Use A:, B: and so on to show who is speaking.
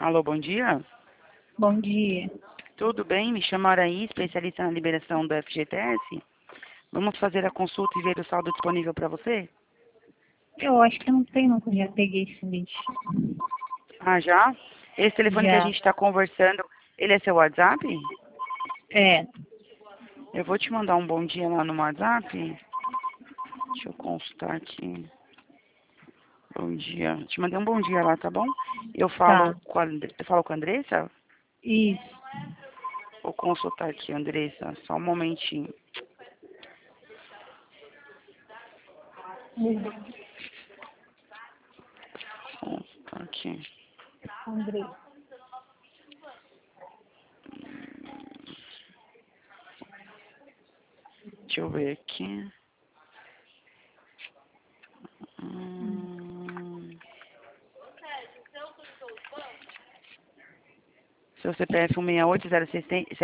A: Alô, bom dia.
B: Bom dia.
A: Tudo bem? Me chamo Araí, especialista na liberação do FGTS. Vamos fazer a consulta e ver o saldo disponível para você?
B: Eu acho que eu não tenho, não, que eu já peguei esse lixo.
A: Ah, já? Esse telefone que a
B: Já.
A: gente está conversando, ele é seu WhatsApp?
B: É.
A: Eu vou te mandar um bom dia lá no WhatsApp. Deixa eu consultar aqui. Bom dia. Te mandei um bom dia lá, tá bom? Eu
B: Tá.
A: falo com eu falo com a Andressa?
B: Isso.
A: Vou consultar aqui, Andressa. Só um momentinho. Consultar aqui.
B: André.
A: Deixa eu ver aqui. Hum, Seu CPF 16806